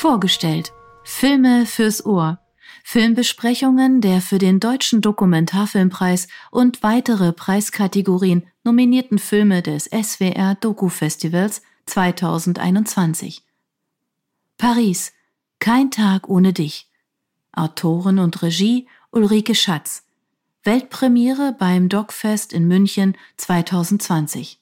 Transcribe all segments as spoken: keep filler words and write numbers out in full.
Vorgestellt. Filme fürs Ohr. Filmbesprechungen der für den Deutschen Dokumentarfilmpreis und weitere Preiskategorien nominierten Filme des S W R Doku-Festivals zweitausendeinundzwanzig. Paris. Kein Tag ohne dich. Autorin und Regie Ulrike Schatz. Weltpremiere beim Docfest in München zweitausendzwanzig.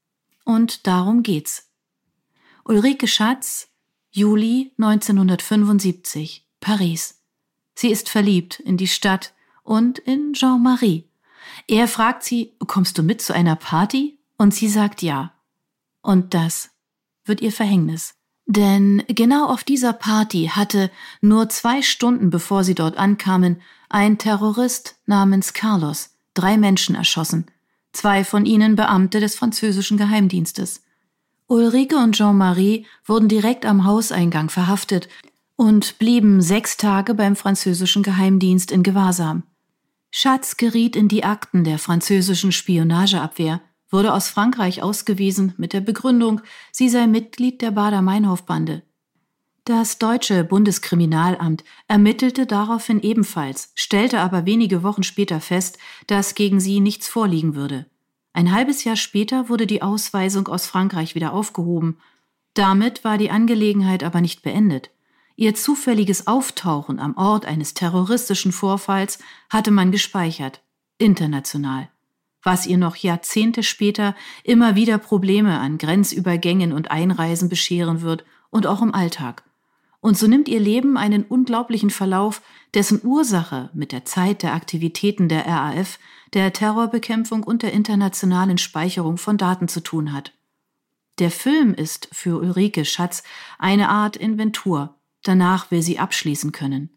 Und darum geht's. Ulrike Schatz, Juli neunzehnhundertfünfundsiebzig, Paris. Sie ist verliebt in die Stadt und in Jean-Marie. Er fragt sie, kommst du mit zu einer Party? Und sie sagt ja. Und das wird ihr Verhängnis. Denn genau auf dieser Party hatte, nur zwei Stunden bevor sie dort ankamen, ein Terrorist namens Carlos drei Menschen erschossen, zwei von ihnen Beamte des französischen Geheimdienstes. Ulrike und Jean-Marie wurden direkt am Hauseingang verhaftet und blieben sechs Tage beim französischen Geheimdienst in Gewahrsam. Schatz geriet in die Akten der französischen Spionageabwehr, wurde aus Frankreich ausgewiesen mit der Begründung, sie sei Mitglied der Baader-Meinhof-Bande. Das deutsche Bundeskriminalamt ermittelte daraufhin ebenfalls, stellte aber wenige Wochen später fest, dass gegen sie nichts vorliegen würde. Ein halbes Jahr später wurde die Ausweisung aus Frankreich wieder aufgehoben. Damit war die Angelegenheit aber nicht beendet. Ihr zufälliges Auftauchen am Ort eines terroristischen Vorfalls hatte man gespeichert, international, was ihr noch Jahrzehnte später immer wieder Probleme an Grenzübergängen und Einreisen bescheren wird und auch im Alltag. Und so nimmt ihr Leben einen unglaublichen Verlauf, dessen Ursache mit der Zeit der Aktivitäten der R A F, der Terrorbekämpfung und der internationalen Speicherung von Daten zu tun hat. Der Film ist für Ulrike Schatz eine Art Inventur, danach will sie abschließen können.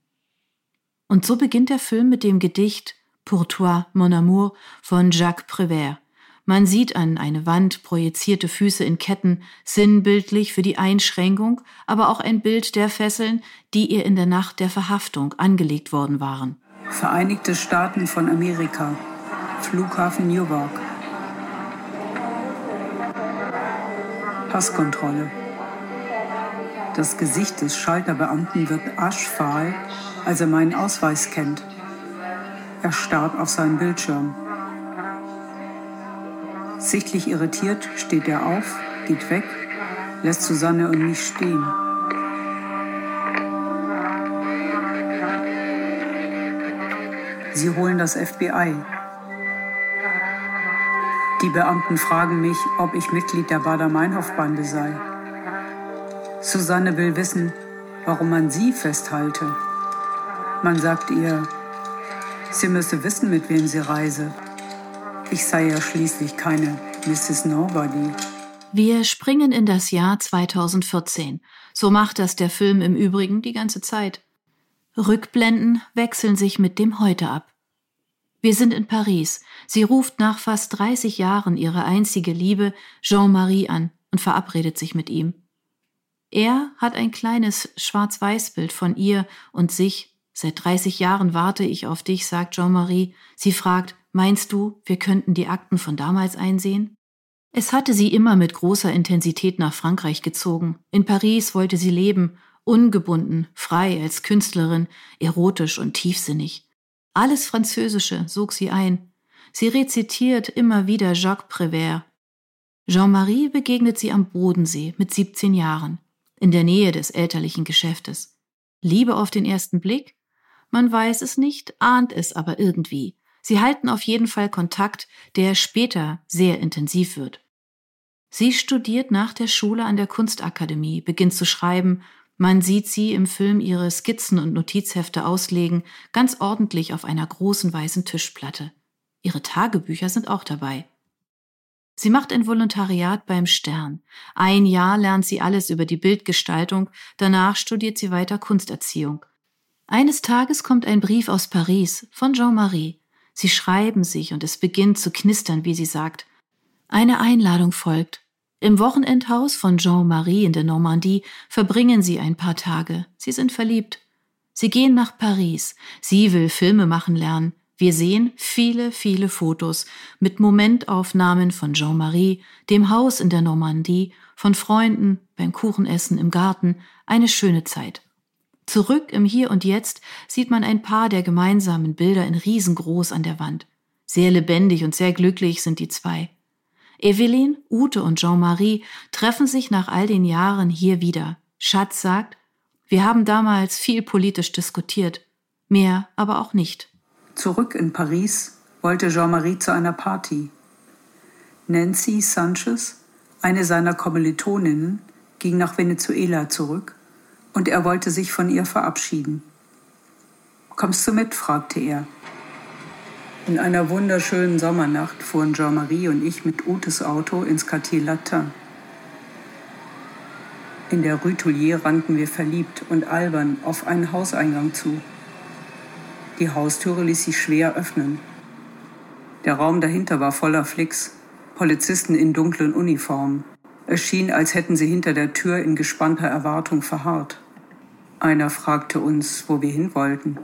Und so beginnt der Film mit dem Gedicht Pour toi, mon amour von Jacques Prévert. Man sieht an eine Wand projizierte Füße in Ketten, sinnbildlich für die Einschränkung, aber auch ein Bild der Fesseln, die ihr in der Nacht der Verhaftung angelegt worden waren. Vereinigte Staaten von Amerika, Flughafen Newark. Passkontrolle. Das Gesicht des Schalterbeamten wirkt aschfahl, als er meinen Ausweis kennt. Er starrt auf seinen Bildschirm. Sichtlich irritiert steht er auf, geht weg, lässt Susanne und mich stehen. Sie holen das F B I. Die Beamten fragen mich, ob ich Mitglied der Baader-Meinhof-Bande sei. Susanne will wissen, warum man sie festhalte. Man sagt ihr, sie müsse wissen, mit wem sie reise. Ich sei ja schließlich keine Misses Nobody. Wir springen in das Jahr zweitausendvierzehn. So macht das der Film im Übrigen die ganze Zeit. Rückblenden wechseln sich mit dem Heute ab. Wir sind in Paris. Sie ruft nach fast dreißig Jahren ihre einzige Liebe, Jean-Marie, an und verabredet sich mit ihm. Er hat ein kleines Schwarz-Weiß-Bild von ihr und sich. Seit dreißig Jahren warte ich auf dich, sagt Jean-Marie. Sie fragt, meinst du, wir könnten die Akten von damals einsehen? Es hatte sie immer mit großer Intensität nach Frankreich gezogen. In Paris wollte sie leben, ungebunden, frei als Künstlerin, erotisch und tiefsinnig. Alles Französische sog sie ein. Sie rezitiert immer wieder Jacques Prévert. Jean-Marie begegnet sie am Bodensee mit siebzehn Jahren, in der Nähe des elterlichen Geschäftes. Liebe auf den ersten Blick? Man weiß es nicht, ahnt es aber irgendwie. Sie halten auf jeden Fall Kontakt, der später sehr intensiv wird. Sie studiert nach der Schule an der Kunstakademie, beginnt zu schreiben. Man sieht sie im Film ihre Skizzen und Notizhefte auslegen, ganz ordentlich auf einer großen weißen Tischplatte. Ihre Tagebücher sind auch dabei. Sie macht ein Volontariat beim Stern. Ein Jahr lernt sie alles über die Bildgestaltung, danach studiert sie weiter Kunsterziehung. Eines Tages kommt ein Brief aus Paris von Jean-Marie. Sie schreiben sich und es beginnt zu knistern, wie sie sagt. Eine Einladung folgt. Im Wochenendhaus von Jean-Marie in der Normandie verbringen sie ein paar Tage. Sie sind verliebt. Sie gehen nach Paris. Sie will Filme machen lernen. Wir sehen viele, viele Fotos mit Momentaufnahmen von Jean-Marie, dem Haus in der Normandie, von Freunden, beim Kuchenessen im Garten, eine schöne Zeit. Zurück im Hier und Jetzt sieht man ein paar der gemeinsamen Bilder in riesengroß an der Wand. Sehr lebendig und sehr glücklich sind die zwei. Evelyn, Ute und Jean-Marie treffen sich nach all den Jahren hier wieder. Schatz sagt, wir haben damals viel politisch diskutiert, mehr aber auch nicht. Zurück in Paris wollte Jean-Marie zu einer Party. Nancy Sanchez, eine seiner Kommilitoninnen, ging nach Venezuela zurück und er wollte sich von ihr verabschieden. »Kommst du mit?« fragte er. In einer wunderschönen Sommernacht fuhren Jean-Marie und ich mit Utes Auto ins Quartier Latin. In der Rue Tullier rannten wir verliebt und albern auf einen Hauseingang zu. Die Haustüre ließ sich schwer öffnen. Der Raum dahinter war voller Flicks, Polizisten in dunklen Uniformen. Es schien, als hätten sie hinter der Tür in gespannter Erwartung verharrt. Einer fragte uns, wo wir hin wollten.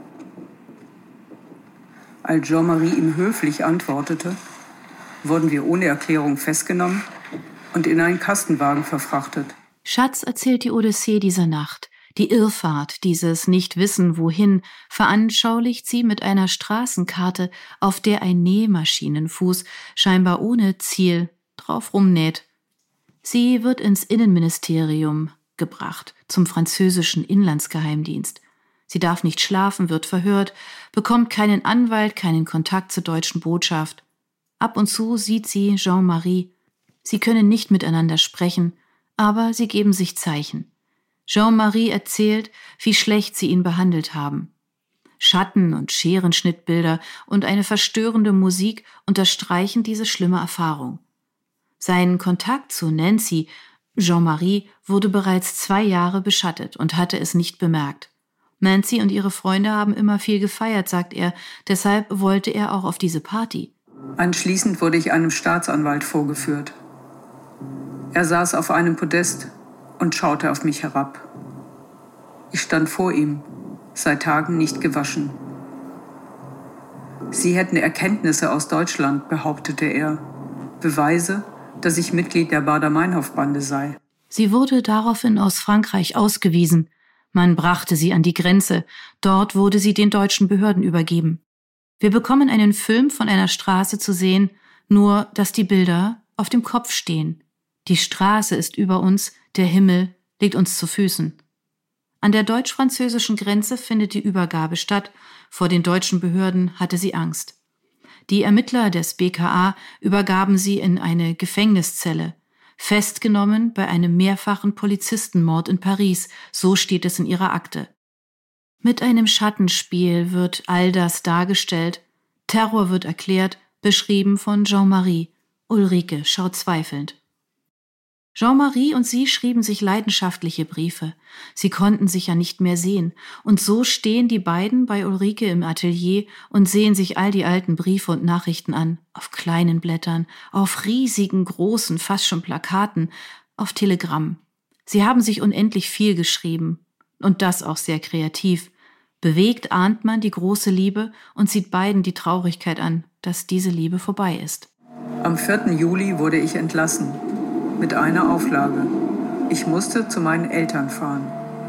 Als Jean-Marie ihm höflich antwortete, wurden wir ohne Erklärung festgenommen und in einen Kastenwagen verfrachtet. Schatz erzählt die Odyssee dieser Nacht. Die Irrfahrt, dieses Nicht-Wissen wohin, veranschaulicht sie mit einer Straßenkarte, auf der ein Nähmaschinenfuß, scheinbar ohne Ziel, drauf rumnäht. Sie wird ins Innenministerium gebracht, zum französischen Inlandsgeheimdienst. Sie darf nicht schlafen, wird verhört, bekommt keinen Anwalt, keinen Kontakt zur deutschen Botschaft. Ab und zu sieht sie Jean-Marie. Sie können nicht miteinander sprechen, aber sie geben sich Zeichen. Jean-Marie erzählt, wie schlecht sie ihn behandelt haben. Schatten- und Scherenschnittbilder und eine verstörende Musik unterstreichen diese schlimme Erfahrung. Sein Kontakt zu Nancy, Jean-Marie, wurde bereits zwei Jahre beschattet und hatte es nicht bemerkt. Nancy und ihre Freunde haben immer viel gefeiert, sagt er, deshalb wollte er auch auf diese Party. Anschließend wurde ich einem Staatsanwalt vorgeführt. Er saß auf einem Podest und schaute auf mich herab. Ich stand vor ihm, seit Tagen nicht gewaschen. Sie hätten Erkenntnisse aus Deutschland, behauptete er. Beweise, dass ich Mitglied der Baader-Meinhof-Bande sei. Sie wurde daraufhin aus Frankreich ausgewiesen. Man brachte sie an die Grenze. Dort wurde sie den deutschen Behörden übergeben. Wir bekommen einen Film von einer Straße zu sehen, nur dass die Bilder auf dem Kopf stehen. Die Straße ist über uns, der Himmel liegt uns zu Füßen. An der deutsch-französischen Grenze findet die Übergabe statt. Vor den deutschen Behörden hatte sie Angst. Die Ermittler des B K A übergaben sie in eine Gefängniszelle. Festgenommen bei einem mehrfachen Polizistenmord in Paris, so steht es in ihrer Akte. Mit einem Schattenspiel wird all das dargestellt. Terror wird erklärt, beschrieben von Jean-Marie. Ulrike schaut zweifelnd. Jean-Marie und sie schrieben sich leidenschaftliche Briefe. Sie konnten sich ja nicht mehr sehen. Und so stehen die beiden bei Ulrike im Atelier und sehen sich all die alten Briefe und Nachrichten an. Auf kleinen Blättern, auf riesigen, großen, fast schon Plakaten, auf Telegramm. Sie haben sich unendlich viel geschrieben. Und das auch sehr kreativ. Bewegt ahnt man die große Liebe und sieht beiden die Traurigkeit an, dass diese Liebe vorbei ist. Am vierten Juli wurde ich entlassen. Mit einer Auflage. Ich musste zu meinen Eltern fahren.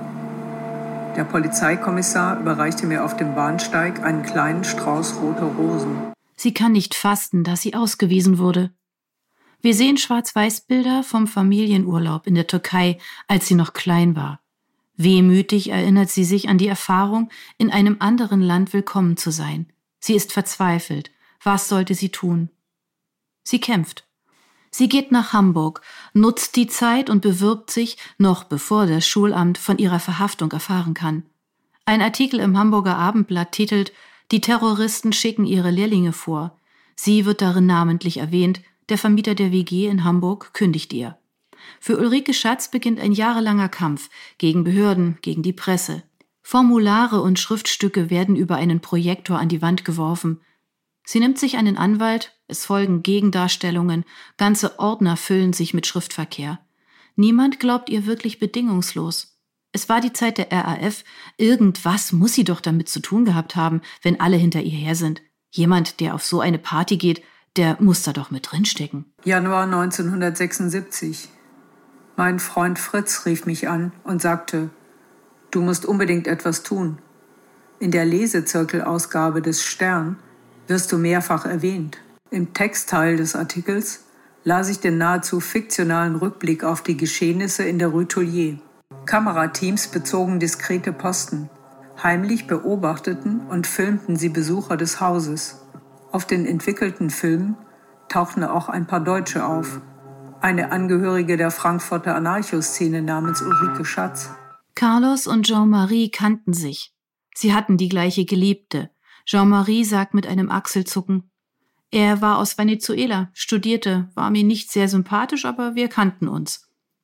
Der Polizeikommissar überreichte mir auf dem Bahnsteig einen kleinen Strauß roter Rosen. Sie kann nicht fassen, dass sie ausgewiesen wurde. Wir sehen Schwarz-Weiß-Bilder vom Familienurlaub in der Türkei, als sie noch klein war. Wehmütig erinnert sie sich an die Erfahrung, in einem anderen Land willkommen zu sein. Sie ist verzweifelt. Was sollte sie tun? Sie kämpft. Sie geht nach Hamburg, nutzt die Zeit und bewirbt sich, noch bevor das Schulamt von ihrer Verhaftung erfahren kann. Ein Artikel im Hamburger Abendblatt titelt »Die Terroristen schicken ihre Lehrlinge vor«. Sie wird darin namentlich erwähnt, der Vermieter der W G in Hamburg kündigt ihr. Für Ulrike Schatz beginnt ein jahrelanger Kampf gegen Behörden, gegen die Presse. Formulare und Schriftstücke werden über einen Projektor an die Wand geworfen. Sie nimmt sich einen Anwalt, es folgen Gegendarstellungen, ganze Ordner füllen sich mit Schriftverkehr. Niemand glaubt ihr wirklich bedingungslos. Es war die Zeit der R A F, irgendwas muss sie doch damit zu tun gehabt haben, wenn alle hinter ihr her sind. Jemand, der auf so eine Party geht, der muss da doch mit drinstecken. Januar neunzehnhundertsechsundsiebzig. Mein Freund Fritz rief mich an und sagte, du musst unbedingt etwas tun. In der Lesezirkelausgabe des Stern wirst du mehrfach erwähnt. Im Textteil des Artikels las ich den nahezu fiktionalen Rückblick auf die Geschehnisse in der Rue Tollier. Kamerateams bezogen diskrete Posten. Heimlich beobachteten und filmten sie Besucher des Hauses. Auf den entwickelten Filmen tauchten auch ein paar Deutsche auf. Eine Angehörige der Frankfurter Anarcho-Szene namens Ulrike Schatz. Carlos und Jean-Marie kannten sich. Sie hatten die gleiche Geliebte. Jean-Marie sagt mit einem Achselzucken, er war aus Venezuela, studierte, war mir nicht sehr sympathisch, aber wir kannten uns.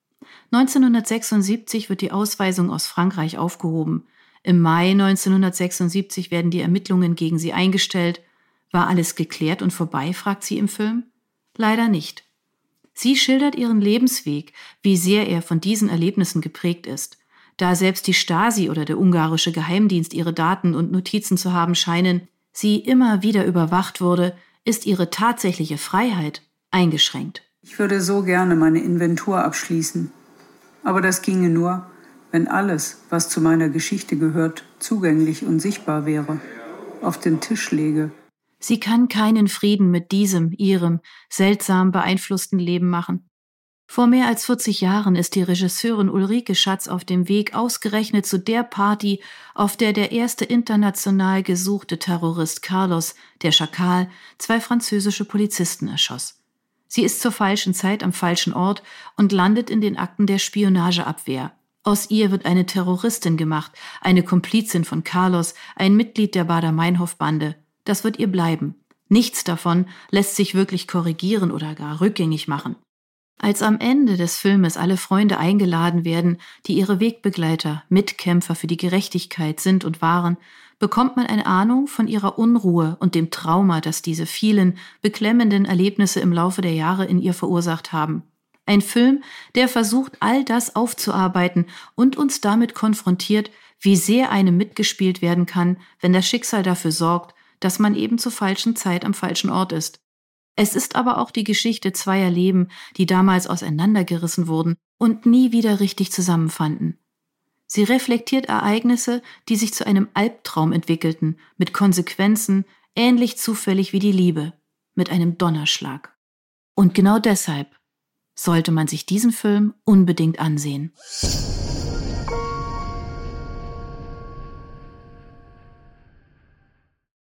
neunzehnhundertsechsundsiebzig wird die Ausweisung aus Frankreich aufgehoben. Im Mai neunzehnhundertsechsundsiebzig werden die Ermittlungen gegen sie eingestellt. War alles geklärt und vorbei, fragt sie im Film. Leider nicht. Sie schildert ihren Lebensweg, wie sehr er von diesen Erlebnissen geprägt ist. Da selbst die Stasi oder der ungarische Geheimdienst ihre Daten und Notizen zu haben scheinen, sie immer wieder überwacht wurde, ist ihre tatsächliche Freiheit eingeschränkt. Ich würde so gerne meine Inventur abschließen. Aber das ginge nur, wenn alles, was zu meiner Geschichte gehört, zugänglich und sichtbar wäre, auf den Tisch läge. Sie kann keinen Frieden mit diesem, ihrem, seltsam beeinflussten Leben machen. Vor mehr als vierzig Jahren ist die Regisseurin Ulrike Schatz auf dem Weg ausgerechnet zu der Party, auf der der erste international gesuchte Terrorist Carlos, der Schakal, zwei französische Polizisten erschoss. Sie ist zur falschen Zeit am falschen Ort und landet in den Akten der Spionageabwehr. Aus ihr wird eine Terroristin gemacht, eine Komplizin von Carlos, ein Mitglied der Baader-Meinhof-Bande. Das wird ihr bleiben. Nichts davon lässt sich wirklich korrigieren oder gar rückgängig machen. Als am Ende des Filmes alle Freunde eingeladen werden, die ihre Wegbegleiter, Mitkämpfer für die Gerechtigkeit sind und waren, bekommt man eine Ahnung von ihrer Unruhe und dem Trauma, das diese vielen beklemmenden Erlebnisse im Laufe der Jahre in ihr verursacht haben. Ein Film, der versucht, all das aufzuarbeiten und uns damit konfrontiert, wie sehr einem mitgespielt werden kann, wenn das Schicksal dafür sorgt, dass man eben zur falschen Zeit am falschen Ort ist. Es ist aber auch die Geschichte zweier Leben, die damals auseinandergerissen wurden und nie wieder richtig zusammenfanden. Sie reflektiert Ereignisse, die sich zu einem Albtraum entwickelten, mit Konsequenzen ähnlich zufällig wie die Liebe, mit einem Donnerschlag. Und genau deshalb sollte man sich diesen Film unbedingt ansehen.